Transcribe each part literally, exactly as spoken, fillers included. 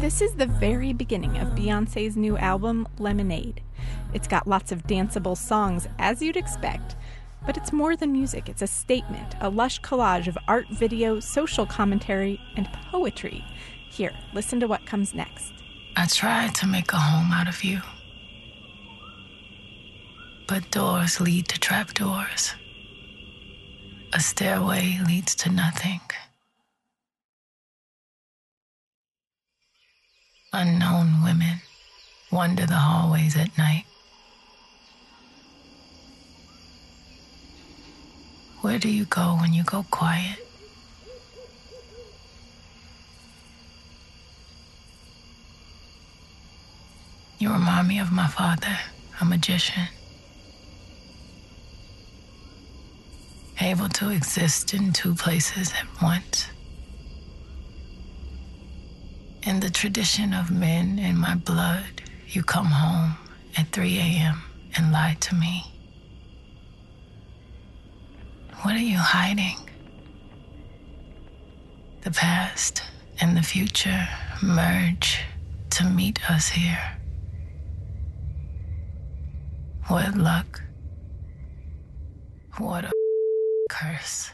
This is the very beginning of Beyoncé's new album, Lemonade. It's got lots of danceable songs, as you'd expect, but it's more than music. It's a statement, a lush collage of art, video, social commentary, and poetry. Here, listen to what comes next. I tried to make a home out of you, but doors lead to trapdoors. A stairway leads to nothing. Unknown women wander the hallways at night. Where do you go when you go quiet? You remind me of my father, a magician, able to exist in two places at once. In the tradition of men in my blood, you come home at three a.m. and lie to me. What are you hiding? The past and the future merge to meet us here. What luck. What a curse.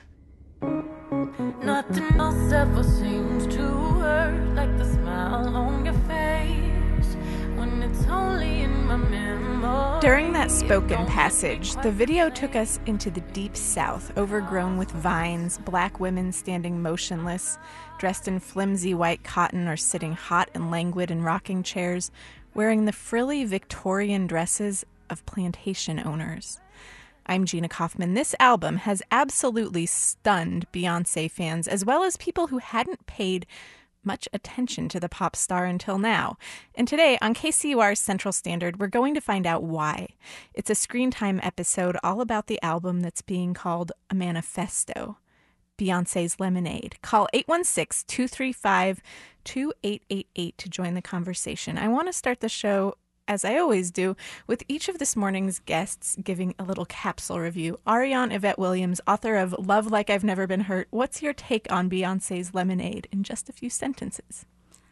Nothing else ever seems to hurt like the smile on your face when it's only in my memory. During that spoken passage, the video took us into the deep south, overgrown with vines, black women standing motionless, dressed in flimsy white cotton or sitting hot and languid in rocking chairs, wearing the frilly Victorian dresses of plantation owners. I'm Gina Kaufman. This album has absolutely stunned Beyoncé fans, as well as people who hadn't paid much attention to the pop star until now. And today on K C U R's Central Standard, we're going to find out why. It's a Screen Time episode all about the album that's being called a manifesto, Beyoncé's Lemonade. Call eight one six, two three five, two eight eight eight to join the conversation. I want to start the show, as I always do, with each of this morning's guests giving a little capsule review. Ariane Yvette Williams, author of Love Like I've Never Been Hurt. What's your take on Beyoncé's Lemonade in just a few sentences?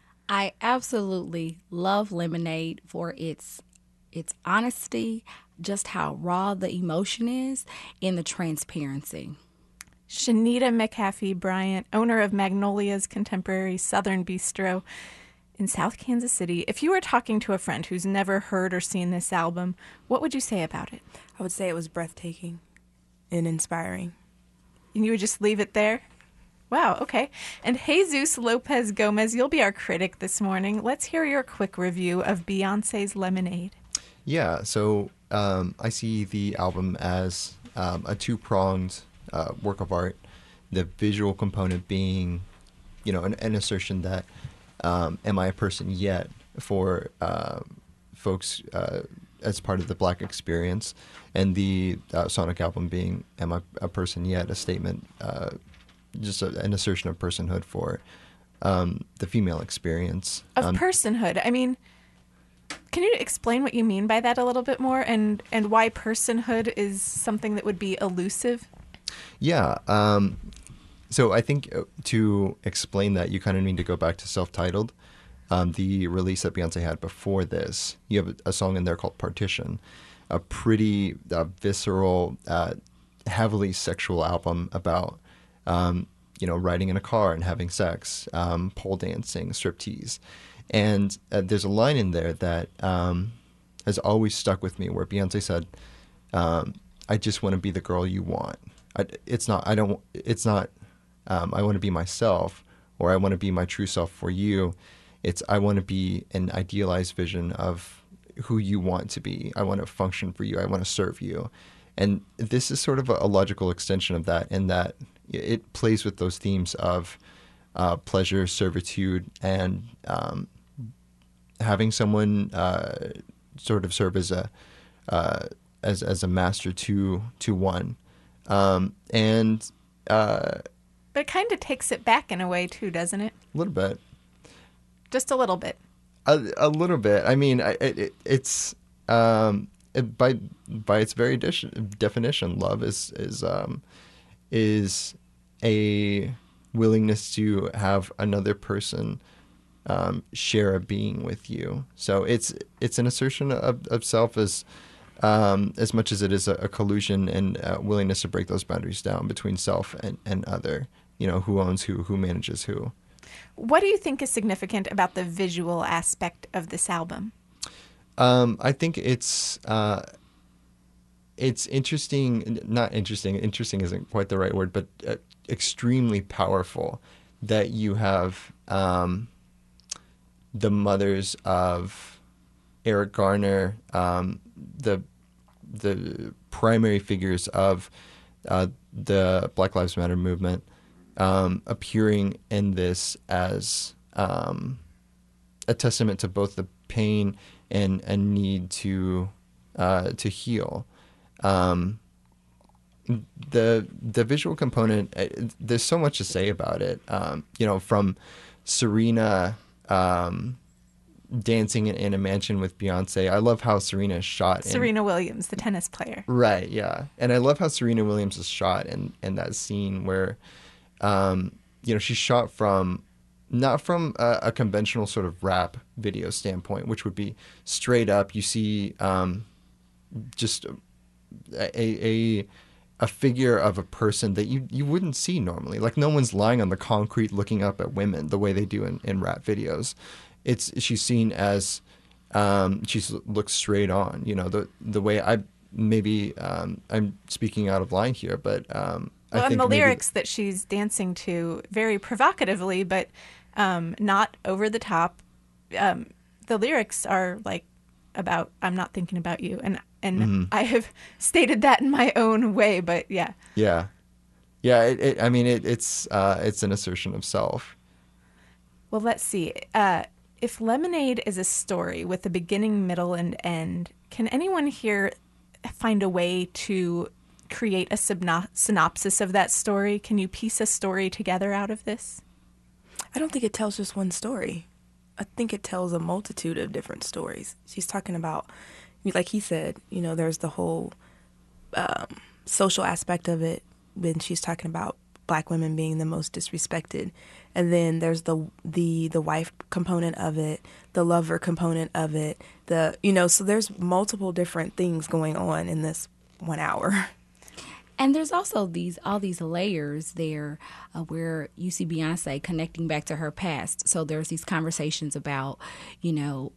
I absolutely love Lemonade for its its honesty, just how raw the emotion is, and the transparency. Shanita McAfee Bryant, owner of Magnolia's Contemporary Southern Bistro in South Kansas City. If you were talking to a friend who's never heard or seen this album, what would you say about it? I would say it was breathtaking and inspiring. And you would just leave it there? Wow, okay. And Jesus Lopez Gomez, you'll be our critic this morning. Let's hear your quick review of Beyoncé's Lemonade. Yeah, so um, I see the album as um, a two-pronged uh, work of art. The visual component being, you know, an, an assertion that Um, am I a person yet for uh, folks uh, as part of the Black experience, and the uh, Sonic album being am I a person yet, a statement, uh, just a, an assertion of personhood for um, the female experience. Of um, personhood. I mean, can you explain what you mean by that a little bit more, and, and why personhood is something that would be elusive? Yeah. Um, So I think to explain that, you kind of need to go back to Self-Titled, um, the release that Beyonce had before this. You have a song in there called Partition, a pretty uh, visceral, uh, heavily sexual album about, um, you know, riding in a car and having sex, um, pole dancing, striptease. And uh, there's a line in there that um, has always stuck with me where Beyonce said, um, I just want to be the girl you want. I, it's not, I don't, it's not, Um, I want to be myself, or I want to be my true self for you. It's I want to be an idealized vision of who you want to be. I want to function for you. I want to serve you. And this is sort of a, a logical extension of that, in that it plays with those themes of uh, pleasure, servitude, and um, having someone uh, sort of serve as a uh, as as a master to to one. Um, and uh, But it kind of takes it back in a way, too, doesn't it? A little bit. Just a little bit. A, a little bit. I mean, I, it, it's um, it, by by its very de- definition, love is is um, is a willingness to have another person um, share a being with you. So it's it's an assertion of, of self as um, as much as it is a, a collusion and a willingness to break those boundaries down between self and, and other. You know, who owns who, who manages who. What do you think is significant about the visual aspect of this album? Um, I think it's uh, it's interesting, not interesting. Interesting isn't quite the right word, but uh, extremely powerful that you have um, the mothers of Eric Garner, um, the the primary figures of uh, the Black Lives Matter movement, um, appearing in this as um, a testament to both the pain and a need to uh, to heal. Um, the the visual component, there's so much to say about it. Um, you know, from Serena um, dancing in, in a mansion with Beyonce. I love how Serena is shot. Serena in, Williams, the tennis player. Right, yeah. And I love how Serena Williams is shot in, in that scene where, um, you know, she's shot from, not from a, a conventional sort of rap video standpoint, which would be straight up. You see um, just a, a a figure of a person that you, you wouldn't see normally. Like, no one's lying on the concrete looking up at women the way they do in, in rap videos. It's she's seen as um, she looks straight on. You know, the the way I maybe um, I'm speaking out of line here, but um, well, I think and the maybe lyrics that she's dancing to very provocatively, but um, not over the top. Um, the lyrics are like about I'm not thinking about you, and and mm-hmm. I have stated that in my own way, but yeah, yeah, yeah. It, it, I mean, it, it's uh, it's an assertion of self. Well, let's see. Uh, If Lemonade is a story with a beginning, middle, and end, can anyone here find a way to create a syno- synopsis of that story? Can you piece a story together out of this? I don't think it tells just one story. I think it tells a multitude of different stories. She's talking about, like he said, you know, there's the whole um, social aspect of it when she's talking about Black women being the most disrespected. And then there's the the the wife component of it, the lover component of it, the you know, so there's multiple different things going on in this one hour. And there's also these all these layers there uh, where you see Beyonce connecting back to her past. So there's these conversations about, you know,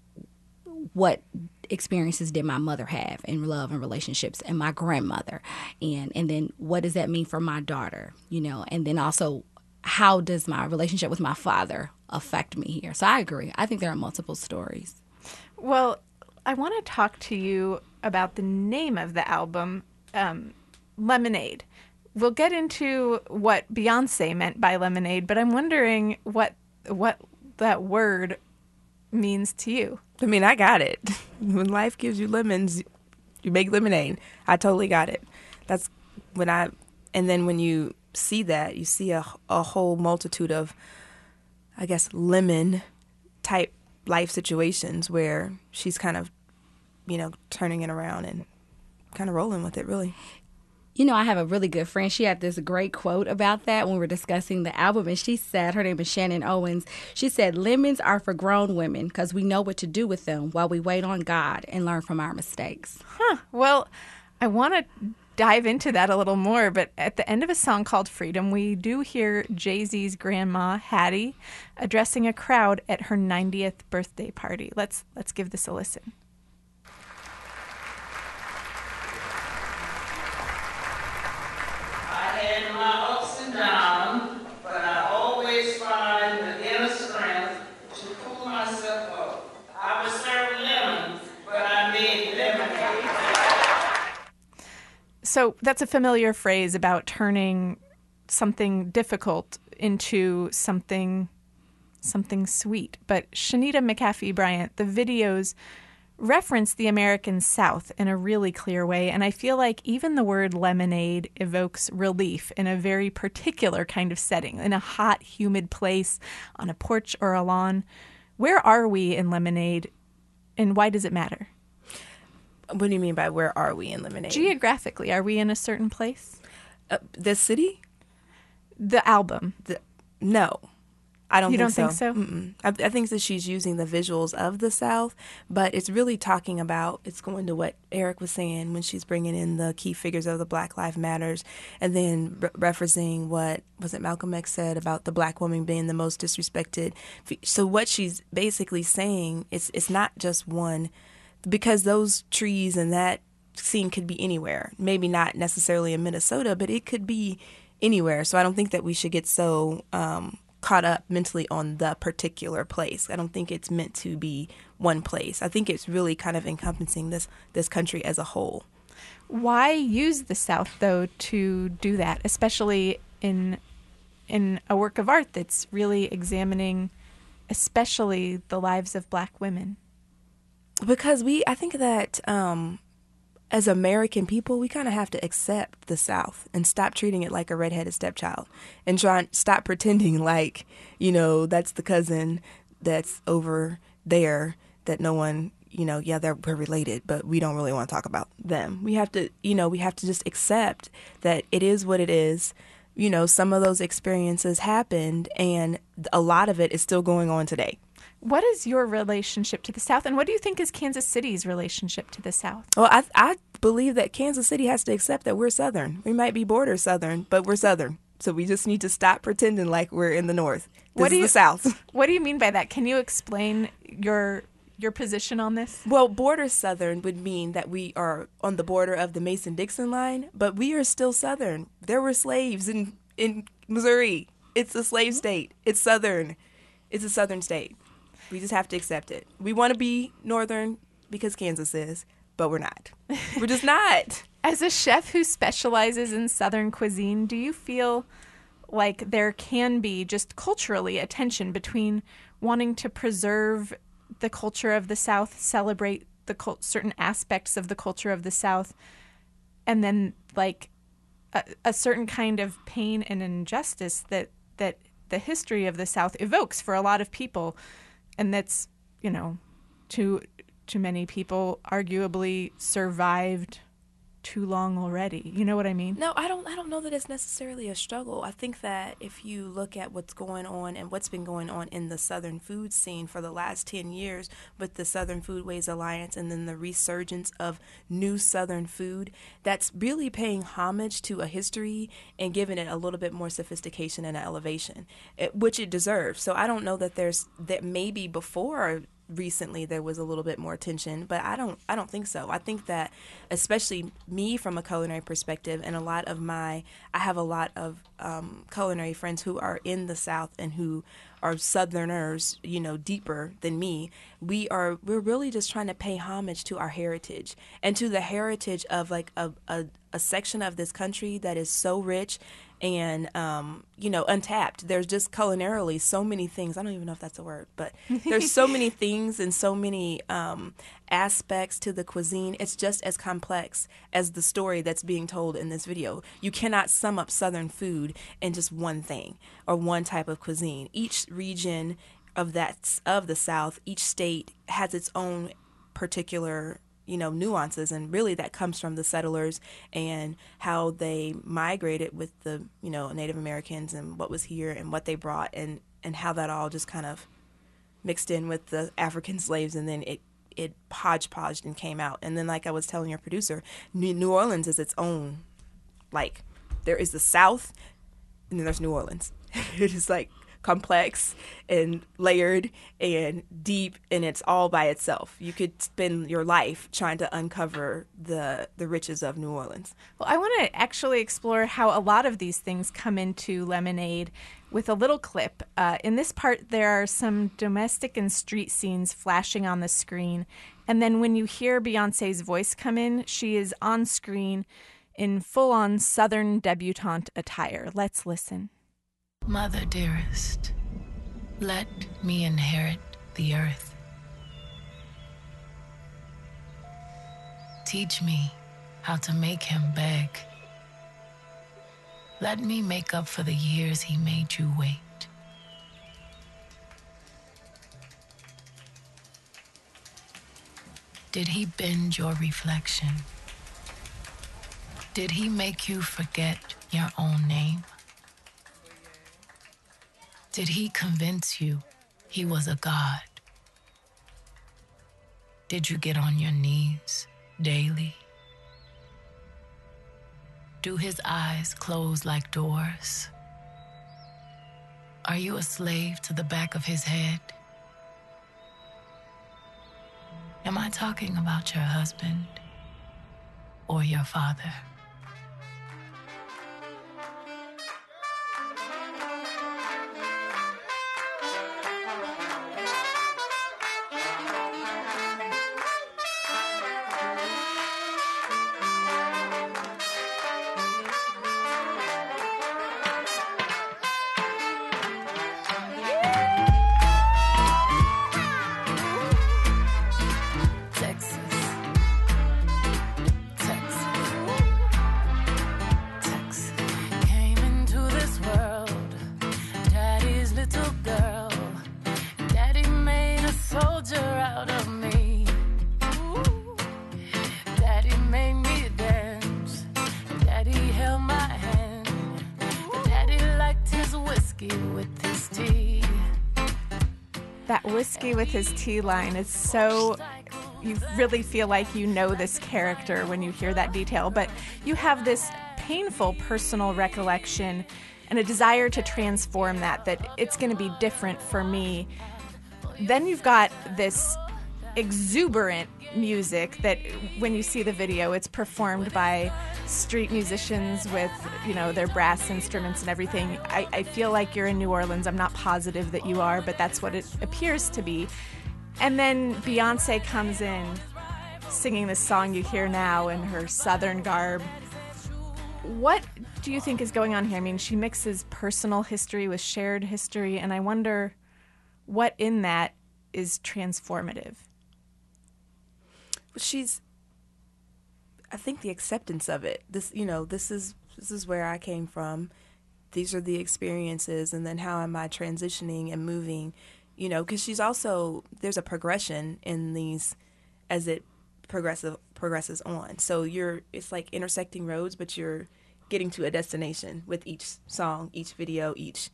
what experiences did my mother have in love and relationships, and my grandmother, and and then what does that mean for my daughter, you know, and then also how does my relationship with my father affect me here? So I agree. I think there are multiple stories. Well, I want to talk to you about the name of the album, um, Lemonade. We'll get into what Beyonce meant by lemonade, but I'm wondering what what that word means to you. I mean, I got it. When life gives you lemons, you make lemonade. I totally got it. That's when I, and then when you see that, you see a, a whole multitude of, I guess, lemon type life situations where she's kind of, you know, turning it around and kind of rolling with it, really. You know, I have a really good friend. She had this great quote about that when we were discussing the album. And she said, her name is Shannon Owens. She said, lemons are for grown women because we know what to do with them while we wait on God and learn from our mistakes. Huh. Well, I want to dive into that a little more. But at the end of a song called Freedom, we do hear Jay-Z's grandma, Hattie, addressing a crowd at her ninetieth birthday party. Let's let's give this a listen. And my ups and downs, but I always find the inner strength to pull myself up. I was served lemons, but I made lemonade. So that's a familiar phrase about turning something difficult into something something sweet. But Shanita McAfee Bryant, the videos reference the American South in a really clear way, and I feel like even the word lemonade evokes relief in a very particular kind of setting, in a hot, humid place, on a porch or a lawn. Where are we in Lemonade, and why does it matter? What do you mean by where are we in Lemonade? Geographically, are we in a certain place? Uh, the city? The album. The, no. I don't You think don't so. think so? Mm-mm. I, I think that she's using the visuals of the South, but it's really talking about, it's going to what Eric was saying when she's bringing in the key figures of the Black Lives Matters, and then re- referencing what, was it Malcolm X said about the black woman being the most disrespected. So what she's basically saying, it's, it's not just one, because those trees and that scene could be anywhere. Maybe not necessarily in Minnesota, but it could be anywhere. So I don't think that we should get so um, caught up mentally on the particular place. I don't think it's meant to be one place. I think it's really kind of encompassing this this country as a whole. Why use the South, though, to do that, especially in in a work of art that's really examining especially the lives of black women? Because we, I think that um, as American people, we kind of have to accept the South and stop treating it like a redheaded stepchild, and try stop pretending like, you know, that's the cousin that's over there that no one, you know, yeah, they're we're related, but we don't really want to talk about them. We have to, you know, we have to just accept that it is what it is. You know, some of those experiences happened, and a lot of it is still going on today. What is your relationship to the South, and what do you think is Kansas City's relationship to the South? Well, I I believe that Kansas City has to accept that we're Southern. We might be border Southern, but we're Southern. So we just need to stop pretending like we're in the North. This What do is you- the South. What do you mean by that? Can you explain your your position on this? Well, border Southern would mean that we are on the border of the Mason-Dixon line, but we are still Southern. There were slaves in, in Missouri. It's a slave state. It's Southern. It's a Southern state. We just have to accept it. We want to be Northern because Kansas is, but we're not. We're just not. As a chef who specializes in Southern cuisine, do you feel like there can be just culturally a tension between wanting to preserve the culture of the South, celebrate the cult- certain aspects of the culture of the South, and then like a, a certain kind of pain and injustice that that the history of the South evokes for a lot of people, and that's, you know, to to many people arguably survived too long already. You know what I mean? No, I don't I don't know that it's necessarily a struggle. I think that if you look at what's going on and what's been going on in the Southern food scene for the last ten years with the Southern Foodways Alliance and then the resurgence of new Southern food, that's really paying homage to a history and giving it a little bit more sophistication and elevation, it, which it deserves. So I don't know that there's that maybe before recently there was a little bit more tension, but I don't I don't think so. I think that especially me from a culinary perspective, and a lot of my I have a lot of um, culinary friends who are in the South and who are Southerners, you know, deeper than me. We are we're really just trying to pay homage to our heritage and to the heritage of like a a, a section of this country that is so rich and, um, you know, untapped. There's just culinarily so many things. I don't even know if that's a word, but there's so many things and so many um, aspects to the cuisine. It's just as complex as the story that's being told in this video. You cannot sum up Southern food in just one thing or one type of cuisine. Each region of that of the South, each state has its own particular, you know, nuances, and really that comes from the settlers and how they migrated with the, you know, Native Americans and what was here and what they brought, and, and how that all just kind of mixed in with the African slaves, and then it, it hodgepodged and came out. And then, like I was telling your producer, New Orleans is its own, like, there is the South and then there's New Orleans. It is like complex and layered and deep, and it's all by itself. You could spend your life trying to uncover the the riches of New Orleans. Well, I want to actually explore how a lot of these things come into Lemonade with a little clip. Uh, in this part, there are some domestic and street scenes flashing on the screen. And then when you hear Beyonce's voice come in, she is on screen in full-on Southern debutante attire. Let's listen. Mother dearest, let me inherit the earth. Teach me how to make him beg. Let me make up for the years he made you wait. Did he bend your reflection? Did he make you forget your own name? Did he convince you he was a god? Did you get on your knees daily? Do his eyes close like doors? Are you a slave to the back of his head? Am I talking about your husband or your father? That whiskey with his tea line is so, you really feel like you know this character when you hear that detail, but you have this painful personal recollection and a desire to transform that, that it's going to be different for me. Then you've got this exuberant music that when you see the video, it's performed by street musicians with, you know, their brass instruments and everything. I, I feel like you're in New Orleans. I'm not positive that you are, but that's what it appears to be. And then Beyonce comes in singing this song you hear now in her Southern garb. What do you think is going on here? I mean, she mixes personal history with shared history, and I wonder what in that is transformative. She's, I think, the acceptance of it. This, you know, this is this is where I came from. These are the experiences, and then how am I transitioning and moving? You know, because she's also, there's a progression in these as it progressive progresses on. So you're, it's like intersecting roads, but you're getting to a destination with each song, each video, each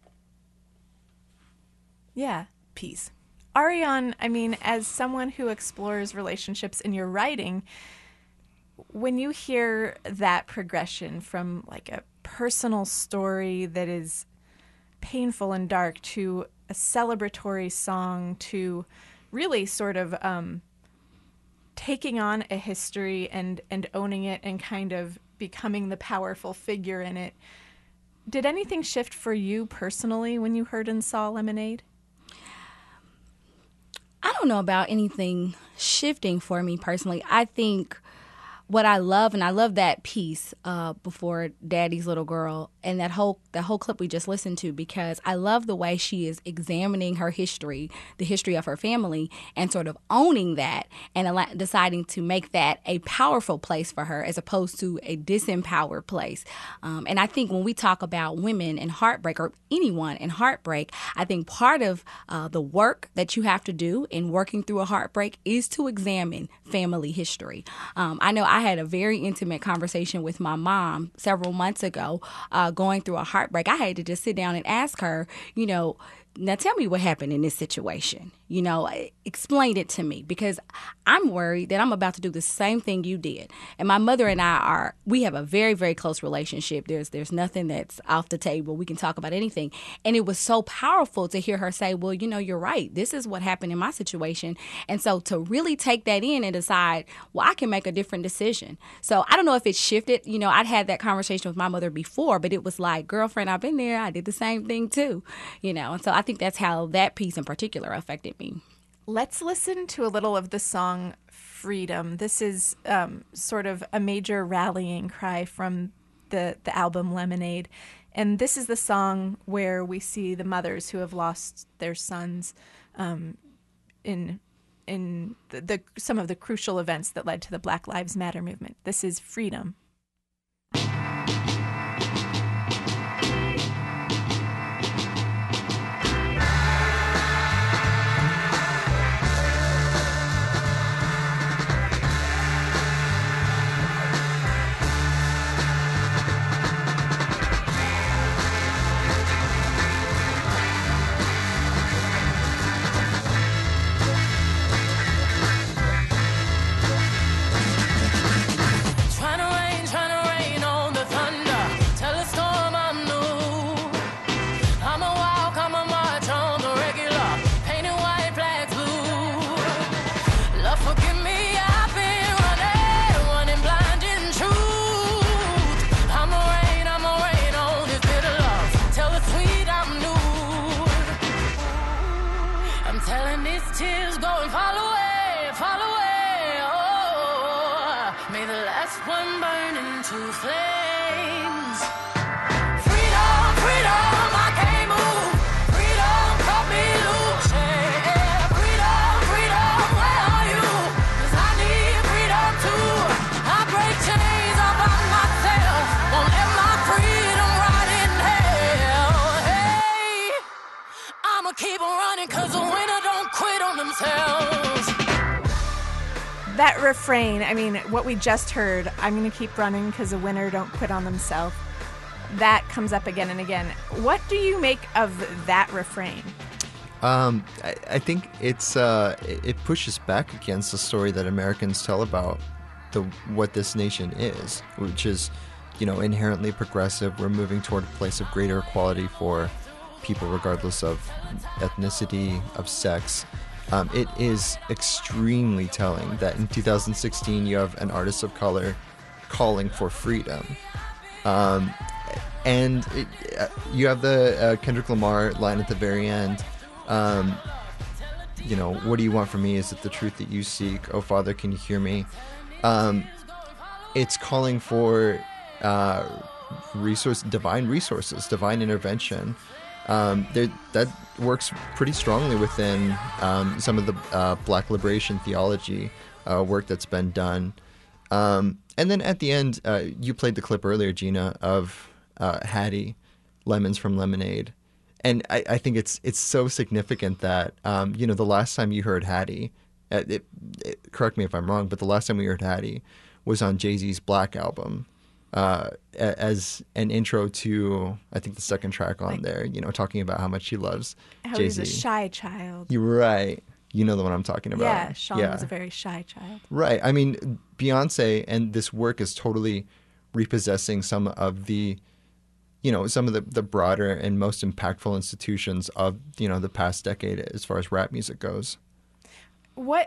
yeah piece. Ariane, I mean, as someone who explores relationships in your writing, when you hear that progression from like a personal story that is painful and dark to a celebratory song to really sort of um, taking on a history and, and owning it and kind of becoming the powerful figure in it, did anything shift for you personally when you heard and saw Lemonade? I don't know about anything shifting for me personally. I think what I love, and I love that piece uh, before Daddy's Little Girl and that whole that whole clip we just listened to, because I love the way she is examining her history, the history of her family, and sort of owning that and al- deciding to make that a powerful place for her as opposed to a disempowered place. Um, and I think when we talk about women and heartbreak, or anyone in heartbreak, I think part of uh, the work that you have to do in working through a heartbreak is to examine family history. Um, I know I had a very intimate conversation with my mom several months ago, uh, going through a heartbreak. I had to just sit down and ask her, you know, now tell me what happened in this situation. You know, explain it to me, because I'm worried that I'm about to do the same thing you did. And my mother and I are, we have a very, very close relationship. There's there's nothing that's off the table. We can talk about anything. And it was so powerful to hear her say, well, you know, you're right. This is what happened in my situation. And so to really take that in and decide, well, I can make a different decision. So I don't know if it shifted. You know, I'd had that conversation with my mother before, but it was like, girlfriend, I've been there. I did the same thing too. You know, and so I think that's how that piece in particular affected me. Let's listen to a little of the song Freedom. This is um, sort of a major rallying cry from the, the album Lemonade. And this is the song where we see the mothers who have lost their sons um, in in the, the some of the crucial events that led to the Black Lives Matter movement. This is Freedom. That's one burning to flames. Freedom, freedom, I can't move. Freedom, cut me loose. Yeah. Freedom, freedom, where are you? 'Cause I need freedom too. I break chains all by myself. Won't let my freedom rot in hell. Hey, I'ma keep on running 'cause the winner don't quit on themselves. That refrain, I mean, what we just heard, I'm going to keep running because a winner don't quit on themselves, that comes up again and again. What do you make of that refrain? Um, I, I think it's uh, it it pushes back against the story that Americans tell about the what this nation is, which is, you know, inherently progressive. We're moving toward a place of greater equality for people regardless of ethnicity, of sex. Um, it is extremely telling that in two thousand sixteen you have an artist of color calling for freedom. Um, and it, uh, you have the uh, Kendrick Lamar line at the very end. Um, you know, what do you want from me? Is it the truth that you seek? Oh, Father, can you hear me? Um, it's calling for uh, resource, divine resources, divine intervention. Um, there, that works pretty strongly within um, some of the uh, Black liberation theology uh, work that's been done. Um, and then at the end, uh, you played the clip earlier, Gina, of uh, Hattie, Lemons from Lemonade. And I, I think it's it's so significant that, um, you know, the last time you heard Hattie, uh, it, it, correct me if I'm wrong, but the last time we heard Hattie was on Jay-Z's Black album. Uh, as an intro to, I think, the second track on there, you know, talking about how much he loves How Jay-Z. he's a shy child. You're right. You know the one I'm talking about. Yeah, Sean was a very shy child. Right. I mean, Beyonce and this work is totally repossessing some of the, you know, some of the, the broader and most impactful institutions of, you know, the past decade as far as rap music goes. What,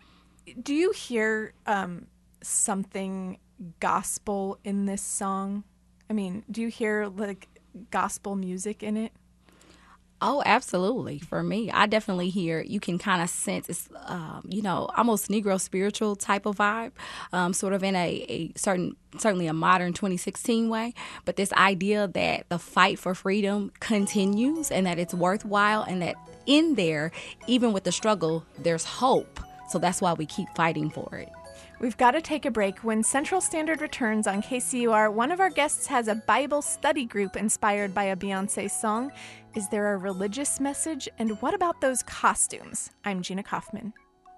do you hear um, something gospel in this song? I mean, do you hear like gospel music in it? Oh, absolutely. For me, I definitely hear, you can kind of sense it's, um, you know, almost Negro spiritual type of vibe, um, sort of in a, a certain, certainly a modern twenty sixteen way. But this idea that the fight for freedom continues and that it's worthwhile and that in there, even with the struggle, there's hope. So that's why we keep fighting for it. We've got to take a break. When Central Standard returns on K C U R, one of our guests has a Bible study group inspired by a Beyonce song. Is there a religious message? And what about those costumes? I'm Gina Kaufman.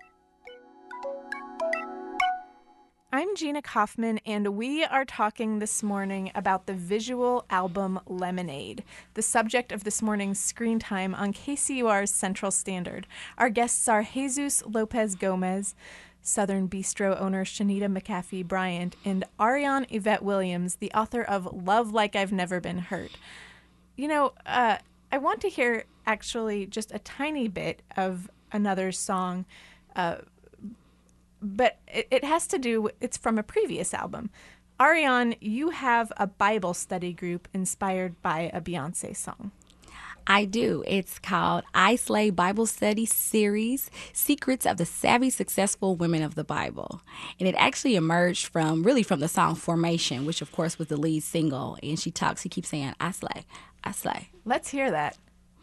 I'm Gina Kaufman, and we are talking this morning about the visual album Lemonade, the subject of this morning's screen time on K C U R's Central Standard. Our guests are Jesus Lopez Gomez, Southern Bistro owner Shanita McAfee Bryant, and Ariane Yvette Williams, the author of Love Like I've Never Been Hurt. You know, uh, I want to hear actually just a tiny bit of another song, uh, but it, it has to do, it's from a previous album. Ariane, you have a Bible study group inspired by a Beyonce song. I do. It's called I Slay Bible Study Series, Secrets of the Savvy Successful Women of the Bible. And it actually emerged from, really from the song Formation, which of course was the lead single. And she talks, she keeps saying, I slay, I slay. Let's hear that.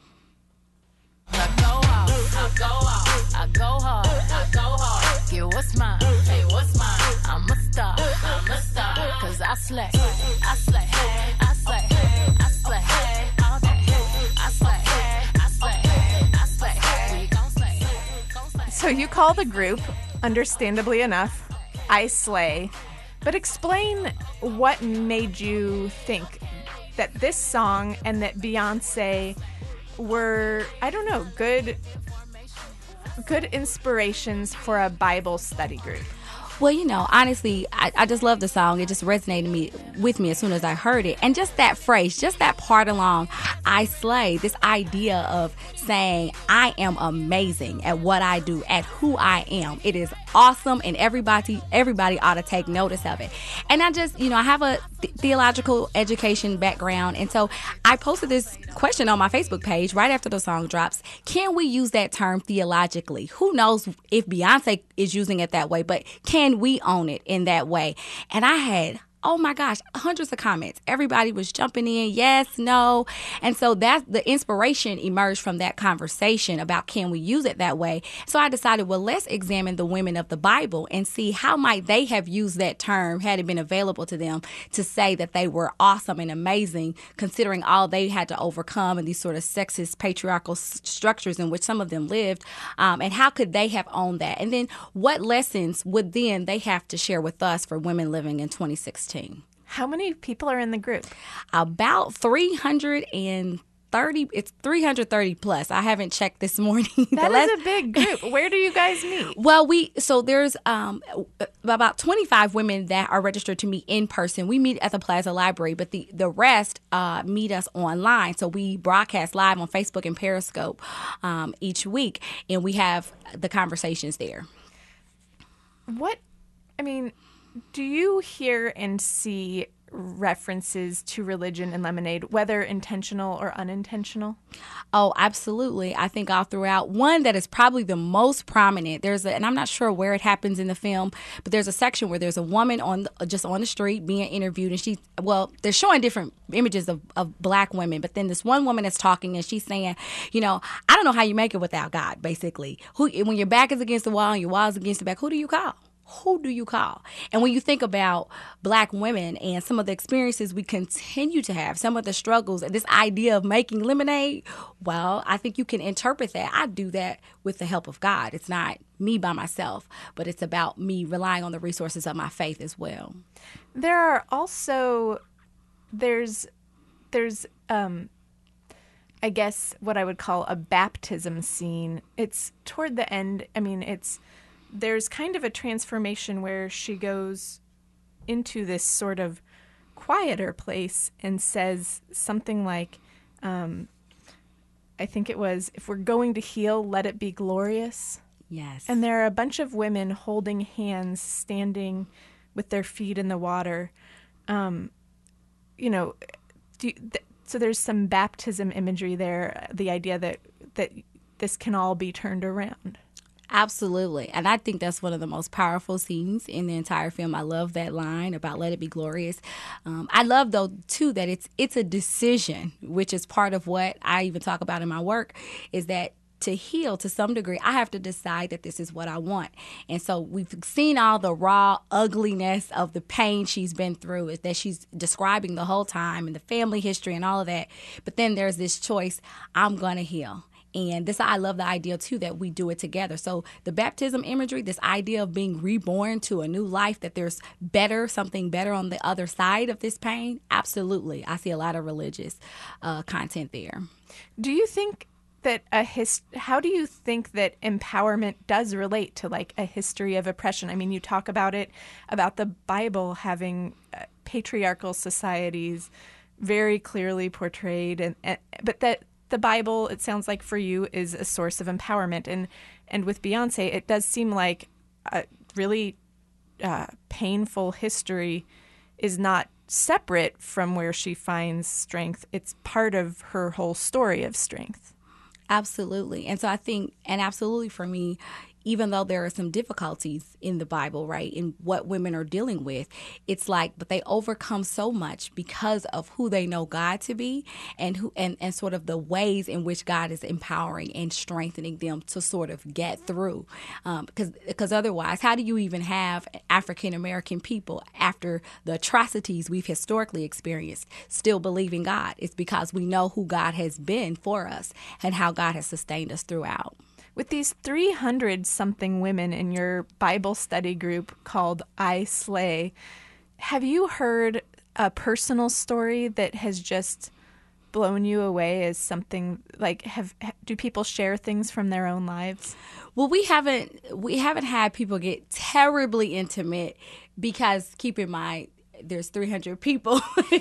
I go out, I go out, I go hard, I go hard. Yeah, what's mine? Hey, what's mine? I'm a star, I'm a star. Cause I slay, I slay, I slay, I slay. All day. I slay, I slay, I slay. We gon' slay, gon' slay. So you call the group, understandably enough, I Slay. But explain what made you think that this song and that Beyonce were, I don't know, good good inspirations for a Bible study group. Well, you know, honestly, I, I just love the song. It just resonated me with me as soon as I heard it. And just that phrase, just that part along, I slay, this idea of saying I am amazing at what I do, at who I am. It is awesome, and everybody everybody ought to take notice of it. And I just, you know, I have a th- theological education background, and so I posted this question on my Facebook page right after the song drops. Can we use that term theologically? Who knows if Beyonce, is using it that way, but can we own it in that way? And I had, oh my gosh, hundreds of comments. Everybody was jumping in, yes, no. And so that the inspiration emerged from that conversation about can we use it that way. So I decided, well, let's examine the women of the Bible and see how might they have used that term had it been available to them to say that they were awesome and amazing, considering all they had to overcome and these sort of sexist, patriarchal s- structures in which some of them lived. Um, and how could they have owned that? And then what lessons would then they have to share with us for women living in twenty sixteen? How many people are in the group? About three hundred thirty. It's three hundred thirty plus. I haven't checked this morning. That is a big group. Where do you guys meet? Well, we so there's um about twenty-five women that are registered to meet in person. We meet at the Plaza Library, but the the rest uh, meet us online. So we broadcast live on Facebook and Periscope um, each week, and we have the conversations there. What, I mean, do you hear and see references to religion in Lemonade, whether intentional or unintentional? Oh, absolutely. I think all throughout. One that is probably the most prominent. There's a, and I'm not sure where it happens in the film, but there's a section where there's a woman on the, just on the street being interviewed, and she, well, they're showing different images of, of black women, but then this one woman is talking, and she's saying, you know, I don't know how you make it without God. Basically, who when your back is against the wall and your wall is against the back, who do you call? Who do you call? And when you think about black women and some of the experiences we continue to have, some of the struggles, and this idea of making lemonade, well, I think you can interpret that. I do that with the help of God. It's not me by myself, but it's about me relying on the resources of my faith as well. There are also, there's, there's, um, I guess what I would call a baptism scene. It's toward the end. I mean, it's, there's kind of a transformation where she goes into this sort of quieter place and says something like, um, I think it was, if we're going to heal, let it be glorious. Yes. And there are a bunch of women holding hands, standing with their feet in the water. Um, you know, do you, th- so there's some baptism imagery there, the idea that, that this can all be turned around. Absolutely. And I think that's one of the most powerful scenes in the entire film. I love that line about let it be glorious. Um, I love, though, too, that it's it's a decision, which is part of what I even talk about in my work, is that to heal to some degree, I have to decide that this is what I want. And so we've seen all the raw ugliness of the pain she's been through, is that she's describing the whole time, and the family history and all of that. But then there's this choice, I'm going to heal. And this, I love the idea, too, that we do it together. So the baptism imagery, this idea of being reborn to a new life, that there's better, something better on the other side of this pain, absolutely. I see a lot of religious uh, content there. Do you think that a his, how do you think that empowerment does relate to like a history of oppression? I mean, you talk about it, about the Bible having uh, patriarchal societies very clearly portrayed, and, and but that the Bible, it sounds like for you, is a source of empowerment. And and with Beyonce, it does seem like a really uh, painful history is not separate from where she finds strength. It's part of her whole story of strength. Absolutely. And so I think, and absolutely for me, even though there are some difficulties in the Bible, right, in what women are dealing with, it's like, but they overcome so much because of who they know God to be, and who and, and sort of the ways in which God is empowering and strengthening them to sort of get through. Um, because because otherwise, how do you even have African American people, after the atrocities we've historically experienced, still believe in God? It's because we know who God has been for us and how God has sustained us throughout. With these three hundred something women in your Bible study group called I Slay, have you heard a personal story that has just blown you away as something like, have do people share things from their own lives? Well, we haven't we haven't had people get terribly intimate, because keep in mind, there's three hundred people.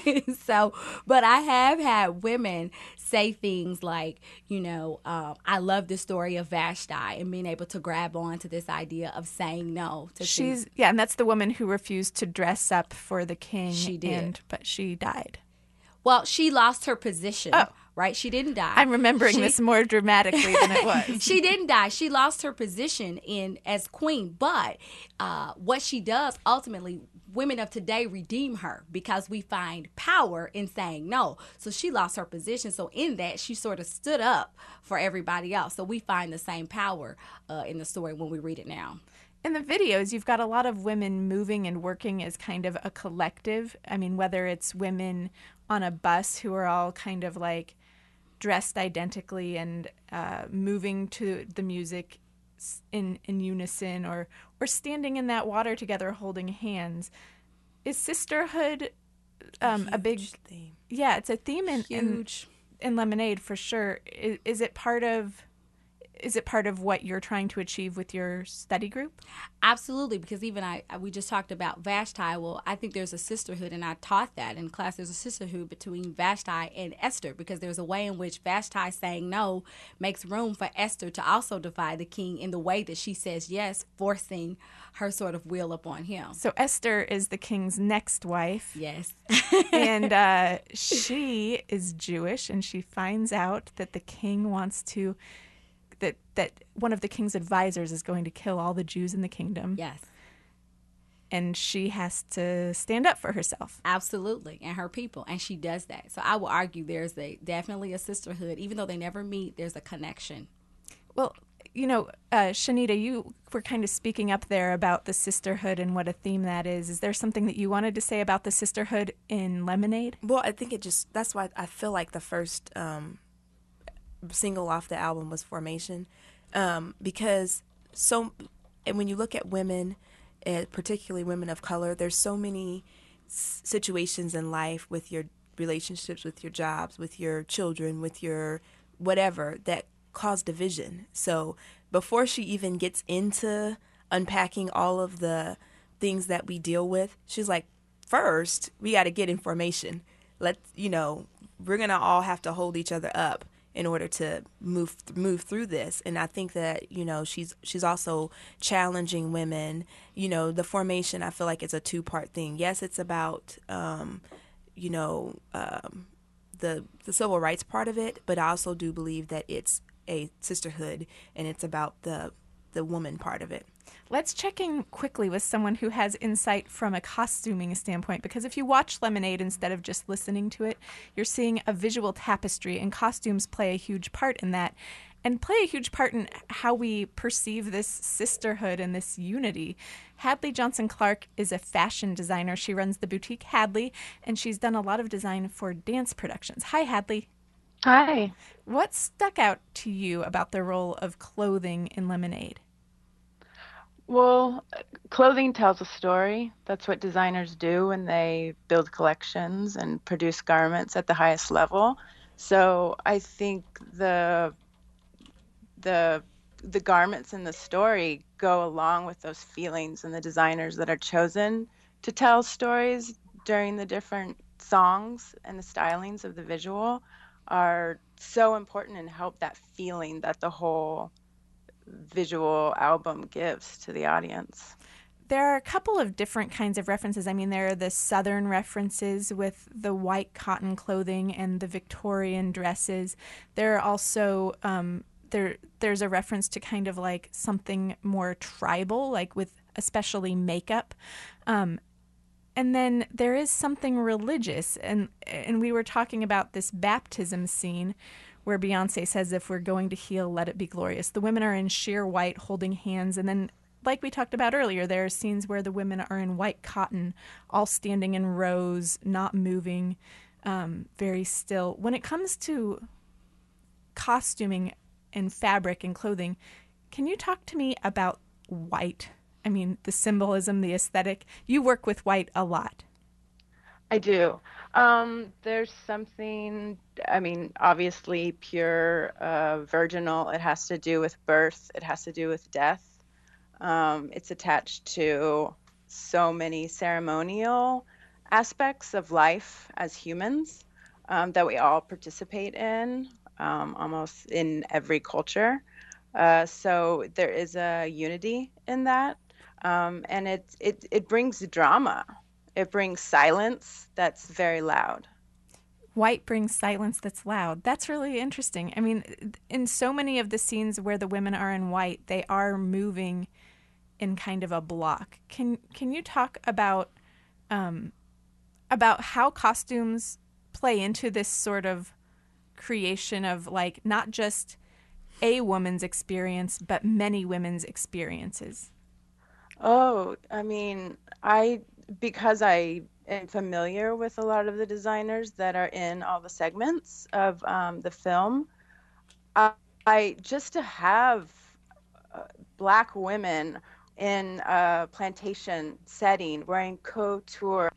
So, but I have had women say things like, you know, um, I love the story of Vashti, and being able to grab on to this idea of saying no to She's things. yeah, and that's the woman who refused to dress up for the king. She did. And, but she died. Well, she lost her position. Oh. right? She didn't die. I'm remembering She- this more dramatically than it was. She didn't die. She lost her position in as queen. But uh, what she does ultimately, women of today redeem her because we find power in saying no. So she lost her position. So in that, she sort of stood up for everybody else. So we find the same power uh, in the story when we read it now. In the videos, you've got a lot of women moving and working as kind of a collective. I mean, whether it's women on a bus who are all kind of like dressed identically and uh, moving to the music s- in in unison, or or standing in that water together holding hands. Is sisterhood um, a big Huge theme. Yeah, it's a theme in in, Huge. in Lemonade for sure. Is, is it part of is it part of what you're trying to achieve with your study group? Absolutely, because even I, I- we just talked about Vashti. Well, I think there's a sisterhood, and I taught that in class. There's a sisterhood between Vashti and Esther, because there's a way in which Vashti saying no makes room for Esther to also defy the king in the way that she says yes, forcing her sort of will upon him. So Esther is the king's next wife. Yes. And uh, she is Jewish, and she finds out that the king wants to that that one of the king's advisors is going to kill all the Jews in the kingdom. Yes. And she has to stand up for herself. Absolutely, and her people, and she does that. So I will argue there's a definitely a sisterhood, even though they never meet. There's a connection. Well, you know, uh, Shanita, you were kind of speaking up there about the sisterhood and what a theme that is. Is there something that you wanted to say about the sisterhood in Lemonade? Well, I think it just, that's why I feel like the first um, single off the album was Formation. Um, because so, and when you look at women, uh, particularly women of color, there's so many s- situations in life with your relationships, with your jobs, with your children, with your whatever that cause division. So before she even gets into unpacking all of the things that we deal with, she's like, first, we got to get information. Let's, you know, we're going to all have to hold each other up in order to move move through this. And I think that, you know, she's she's also challenging women. You know, the Formation, I feel like it's a two-part thing. Yes, it's about, um, you know, um, the the civil rights part of it, but I also do believe that it's a sisterhood, and it's about the the woman part of it. Let's check in quickly with someone who has insight from a costuming standpoint, because if you watch Lemonade instead of just listening to it, you're seeing a visual tapestry, and costumes play a huge part in that, and play a huge part in how we perceive this sisterhood and this unity. Hadley Johnson Clark is a fashion designer. She runs the boutique Hadley, and she's done a lot of design for dance productions. Hi, Hadley. Hi. What stuck out to you about the role of clothing in Lemonade? Well, clothing tells a story. That's what designers do when they build collections and produce garments at the highest level. So I think the the the garments in the story go along with those feelings, and the designers that are chosen to tell stories during the different songs and the stylings of the visual are so important and help that feeling that the whole visual album gives to the audience. There are a couple of different kinds of references. I mean, there are the Southern references with the white cotton clothing and the Victorian dresses. There are also um, there there's a reference to kind of like something more tribal, like with especially makeup. Um, and then there is something religious, and and we were talking about this baptism scene where Beyonce says, if we're going to heal, let it be glorious. The women are in sheer white holding hands. And then, like we talked about earlier, there are scenes where the women are in white cotton, all standing in rows, not moving, um, very still. When it comes to costuming and fabric and clothing, can you talk to me about white? I mean, the symbolism, the aesthetic. You work with white a lot. I do. Um, there's something, I mean, obviously pure, uh, virginal. It has to do with birth. It has to do with death. Um, it's attached to so many ceremonial aspects of life as humans um, that we all participate in, um, almost in every culture. Uh, so there is a unity in that, um, and it, it it brings drama. It brings silence that's very loud. White brings silence that's loud. That's really interesting. I mean, in so many of the scenes where the women are in white, they are moving in kind of a block. Can can you talk about um, about how costumes play into this sort of creation of, like, not just a woman's experience, but many women's experiences? Oh, I mean, I because I am familiar with a lot of the designers that are in all the segments of um, the film. I, I just to have uh, black women in a plantation setting wearing couture.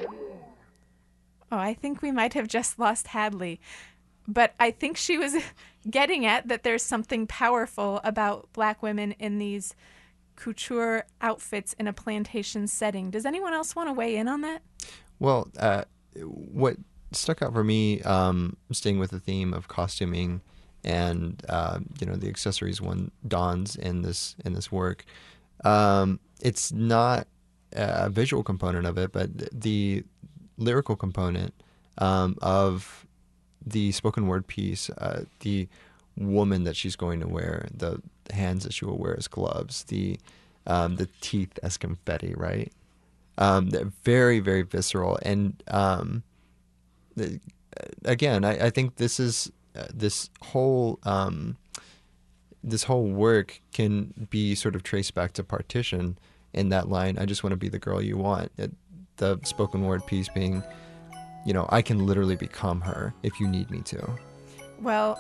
Oh, I think we might have just lost Hadley. But I think she was getting at that there's something powerful about black women in these couture outfits in a plantation setting. Does anyone else want to weigh in on that? Well, uh, what stuck out for me, um, staying with the theme of costuming and uh, you know, the accessories one dons in this in this work, um, it's not a visual component of it, but the lyrical component um, of the spoken word piece, uh, the woman that she's going to wear, the hands that she will wear as gloves, the um, the teeth as confetti, right? Um, they're very, very visceral. And um, the, again, I, I think this is uh, this whole um, this whole work can be sort of traced back to Partition in that line, I just want to be the girl you want. It, the spoken word piece being, you know, I can literally become her if you need me to. Well,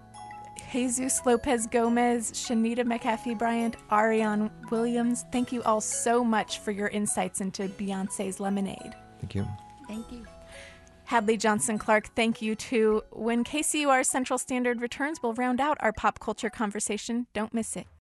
Jesus Lopez Gomez, Shanita McAfee Bryant, Ariane Williams, thank you all so much for your insights into Beyonce's Lemonade. Thank you. Thank you. Hadley Johnson Clark, thank you too. When K C U R Central Standard returns, we'll round out our pop culture conversation. Don't miss it.